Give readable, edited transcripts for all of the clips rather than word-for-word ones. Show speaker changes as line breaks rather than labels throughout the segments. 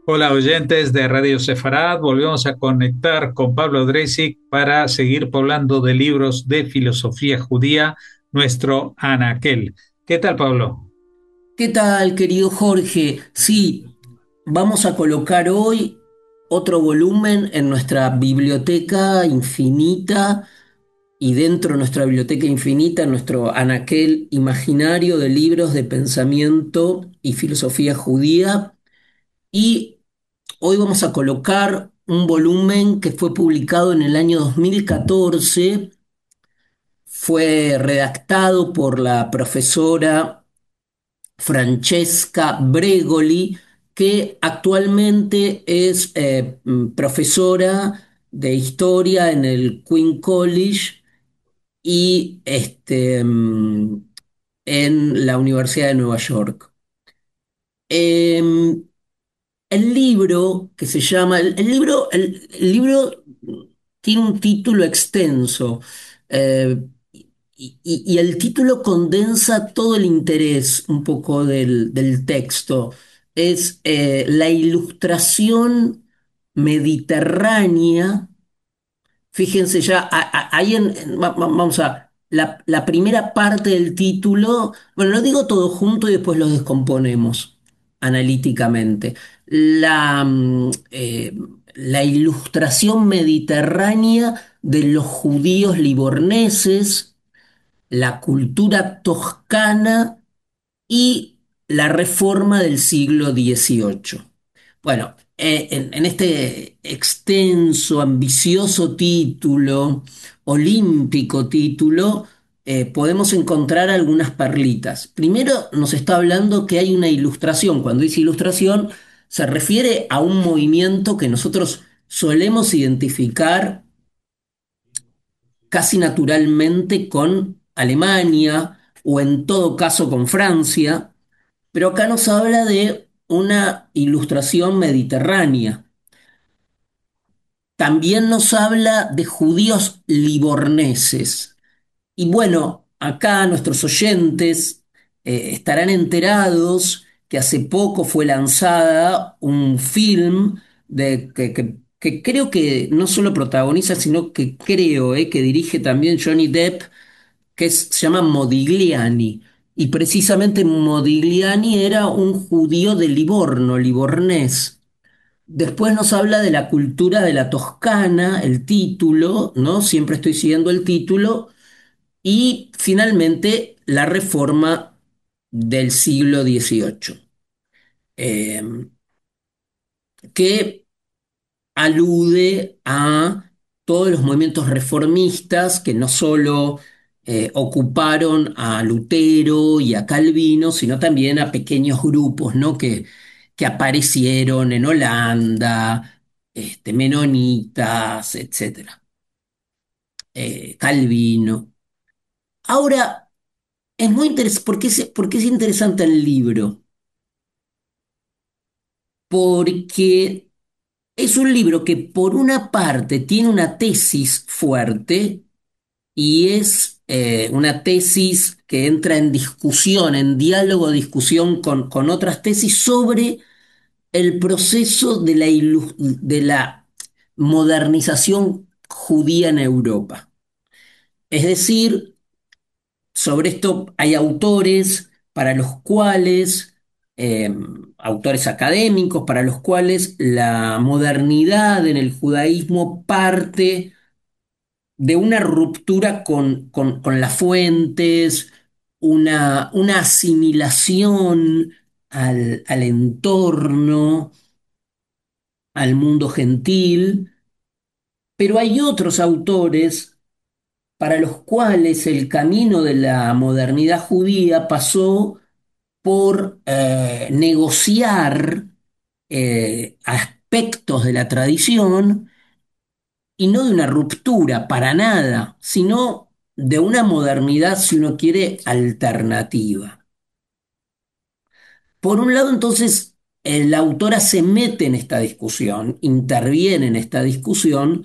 Hola oyentes de Radio Sefarad, volvemos a conectar con Pablo Dreisig para seguir poblando de libros de filosofía judía nuestro anaquel. ¿Qué tal, Pablo?
¿Qué tal, querido Jorge? Sí, vamos a colocar hoy otro volumen en nuestra biblioteca infinita y dentro de nuestra biblioteca infinita, nuestro anaquel imaginario de libros de pensamiento y filosofía judía. Y hoy vamos a colocar un volumen que fue publicado en el año 2014, fue redactado por la profesora Francesca Bregoli, que actualmente es profesora de historia en el Queen College y en la Universidad de Nueva York. Em, el libro que se llama, el libro tiene un título extenso, eh, y el título condensa todo el interés un poco del texto. Es la ilustración mediterránea. Fíjense ya, ahí vamos a, la primera parte del título, bueno, lo digo todo junto y después lo descomponemos analíticamente. La ilustración mediterránea de los judíos liborneses, la cultura toscana y la reforma del siglo XVIII. Bueno, en este extenso, ambicioso título, olímpico título, podemos encontrar algunas perlitas. Primero nos está hablando que hay una ilustración. Cuando dice ilustración, se refiere a un movimiento que nosotros solemos identificar casi naturalmente con Alemania o en todo caso con Francia, pero acá nos habla de una ilustración mediterránea. También nos habla de judíos liborneses. Y bueno, acá nuestros oyentes estarán enterados que hace poco fue lanzada un film que creo que no solo protagoniza, sino que creo que dirige también Johnny Depp, se llama Modigliani. Y precisamente Modigliani era un judío de Livorno, libornés. Después nos habla de la cultura de la Toscana, el título, ¿no? Siempre estoy siguiendo el título. Y finalmente la reforma del siglo XVIII, eh, que alude a todos los movimientos reformistas que no solo ocuparon a Lutero y a Calvino, sino también a pequeños grupos, ¿no? que aparecieron en Holanda, menonitas, etcétera, Calvino. Ahora, es muy interesante, por qué es interesante el libro? Porque es un libro que por una parte tiene una tesis fuerte y es una tesis que entra en discusión, en diálogo, discusión con otras tesis sobre el proceso de la modernización judía en Europa. Es decir, sobre esto hay autores para los cuales, eh, autores académicos, para los cuales la modernidad en el judaísmo parte de una ruptura con las fuentes, una asimilación al entorno, al mundo gentil, pero hay otros autores para los cuales el camino de la modernidad judía pasó por negociar aspectos de la tradición y no de una ruptura para nada, sino de una modernidad, si uno quiere, alternativa. Por un lado, entonces, la autora se mete en esta discusión, interviene en esta discusión,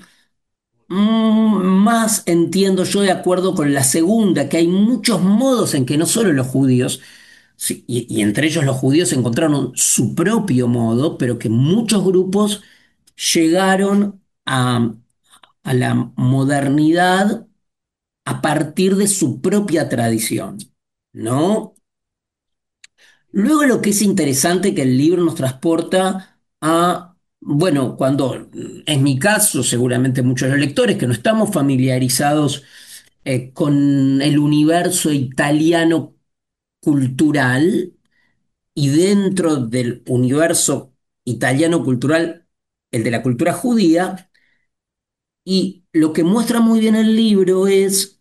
más entiendo yo de acuerdo con la segunda, que hay muchos modos en que no solo los judíos, sí, y entre ellos los judíos encontraron su propio modo, pero que muchos grupos llegaron a la modernidad a partir de su propia tradición, ¿no? Luego lo que es interesante que el libro nos transporta a, bueno, cuando es mi caso, seguramente muchos de los lectores que no estamos familiarizados con el universo italiano cultural y dentro del universo italiano cultural, el de la cultura judía, y lo que muestra muy bien el libro es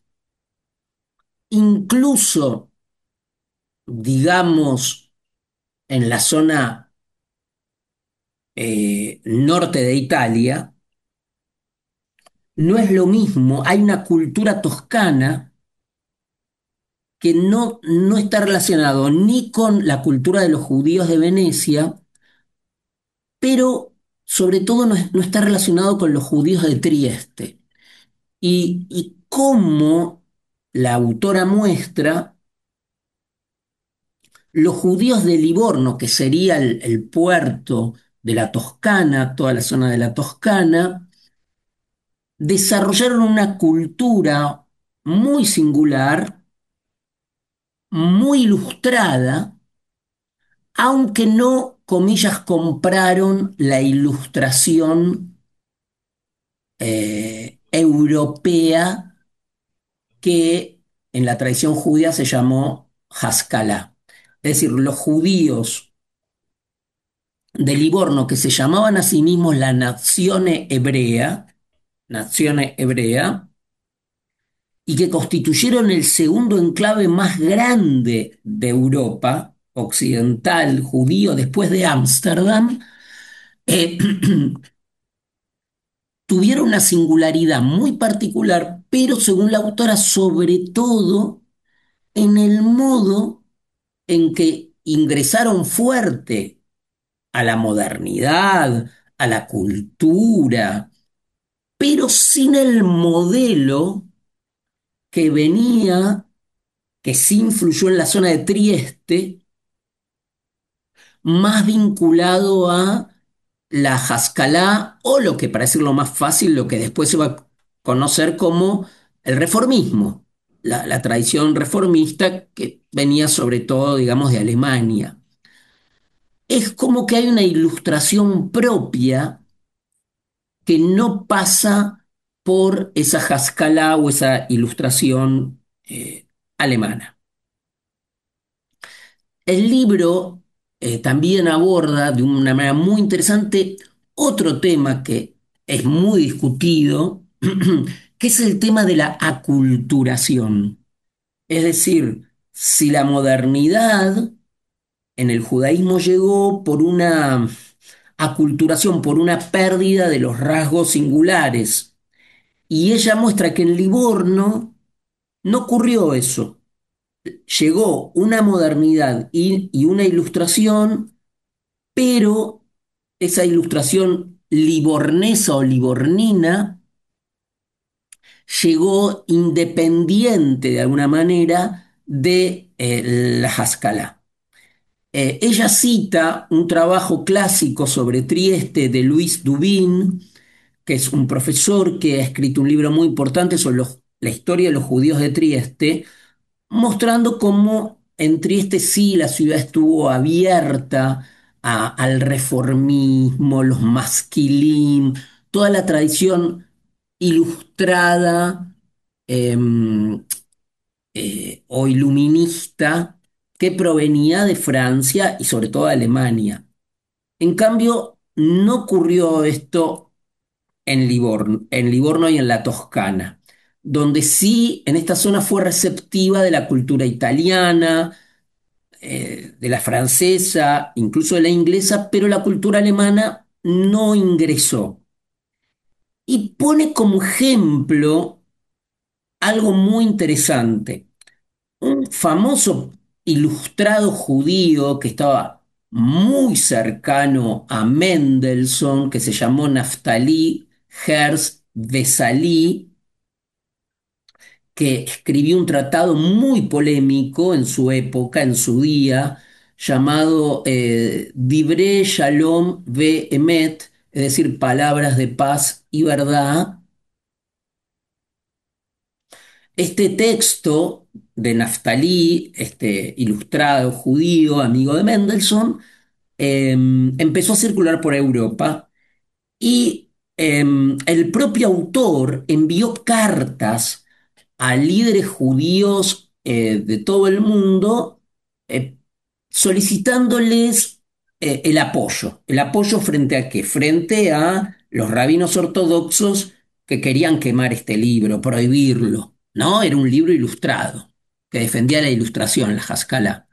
incluso, digamos, en la zona norte de Italia, no es lo mismo, hay una cultura toscana que no está relacionado ni con la cultura de los judíos de Venecia, pero sobre todo no está relacionado con los judíos de Trieste. Y cómo la autora muestra los judíos de Livorno, que sería el puerto de la Toscana, toda la zona de la Toscana, desarrollaron una cultura muy singular, muy ilustrada, aunque no, comillas, compraron la ilustración europea que en la tradición judía se llamó Haskalah. Es decir, los judíos de Livorno, que se llamaban a sí mismos la nazione hebrea, y que constituyeron el segundo enclave más grande de Europa occidental judío después de Ámsterdam, eh, tuvieron una singularidad muy particular, pero según la autora, sobre todo en el modo en que ingresaron fuerte a la modernidad, a la cultura, pero sin el modelo que venía, que sí influyó en la zona de Trieste, más vinculado a la Haskalah o lo que, para decirlo más fácil, lo que después se va a conocer como el reformismo, la tradición reformista que venía sobre todo, digamos, de Alemania. Es como que hay una ilustración propia que no pasa por esa Haskalah o esa ilustración alemana. El libro también aborda de una manera muy interesante otro tema que es muy discutido, que es el tema de la aculturación. Es decir, si la modernidad en el judaísmo llegó por una aculturación, por una pérdida de los rasgos singulares. Y ella muestra que en Livorno no ocurrió eso. Llegó una modernidad y una ilustración, pero esa ilustración livornesa o livornina llegó independiente de alguna manera de la Haskalah. Ella cita un trabajo clásico sobre Trieste de Luis Dubin, que es un profesor que ha escrito un libro muy importante sobre la historia de los judíos de Trieste, mostrando cómo en Trieste sí la ciudad estuvo abierta al reformismo, los masquilín, toda la tradición ilustrada em, o iluminista que provenía de Francia y sobre todo de Alemania. En cambio, no ocurrió esto en Livorno y en la Toscana, donde sí en esta zona fue receptiva de la cultura italiana, de la francesa, incluso de la inglesa, pero la cultura alemana no ingresó. Y pone como ejemplo algo muy interesante. Un famoso ilustrado judío que estaba muy cercano a Mendelssohn, que se llamó Naftali Herz Vesali, que escribió un tratado muy polémico en su época, en su día, llamado Divrei Shalom Ve'emet, es decir, palabras de paz y verdad. Este texto de Naftalí, este ilustrado judío, amigo de Mendelssohn, empezó a circular por Europa y el propio autor envió cartas a líderes judíos de todo el mundo, eh, solicitándoles el apoyo frente a qué, frente a los rabinos ortodoxos que querían quemar este libro, prohibirlo, ¿no? Era un libro ilustrado que defendía la ilustración, la Haskalah.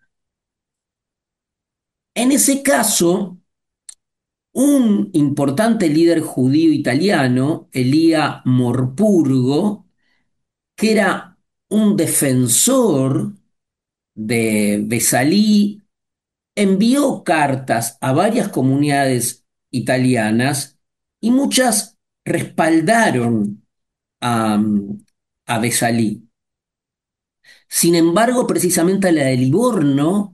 En ese caso, un importante líder judío italiano, Elia Morpurgo, que era un defensor de Besalí, envió cartas a varias comunidades italianas y muchas respaldaron a, a Besalí. Sin embargo, precisamente la de Livorno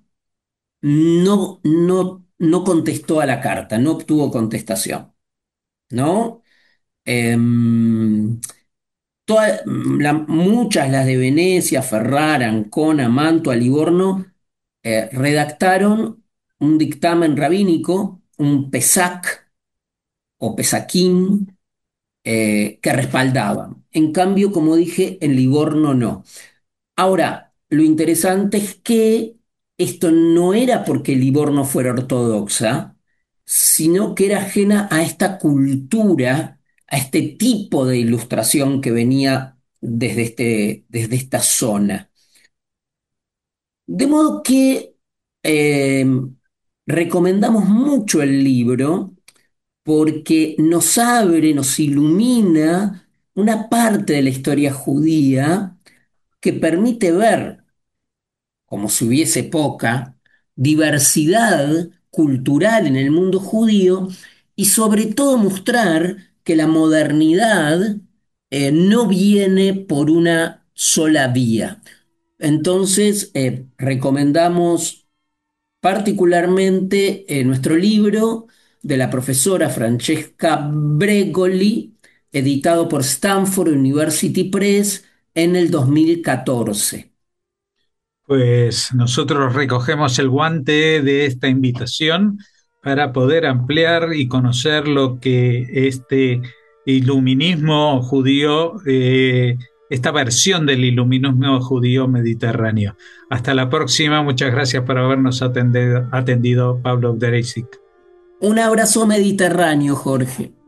no contestó a la carta, no obtuvo contestación, ¿no? Em, muchas, las de Venecia, Ferrara, Ancona, Mantua, Livorno, redactaron un dictamen rabínico, un Pesac o Pesaquín, que respaldaban. En cambio, como dije, en Livorno no. Ahora, lo interesante es que esto no era porque Livorno fuera ortodoxa, sino que era ajena a esta cultura, a este tipo de ilustración que venía desde esta zona. De modo que eh, recomendamos mucho el libro porque nos abre, nos ilumina una parte de la historia judía que permite ver, como si hubiese poca, diversidad cultural en el mundo judío y sobre todo mostrar que la modernidad no viene por una sola vía. Entonces, recomendamos particularmente nuestro libro de la profesora Francesca Bregoli, editado por Stanford University Press en el 2014.
Pues nosotros recogemos el guante de esta invitación para poder ampliar y conocer lo que este iluminismo judío, esta versión del iluminismo judío mediterráneo. Hasta la próxima. Muchas gracias por habernos atendido, Pablo Dreisig.
Un abrazo mediterráneo, Jorge.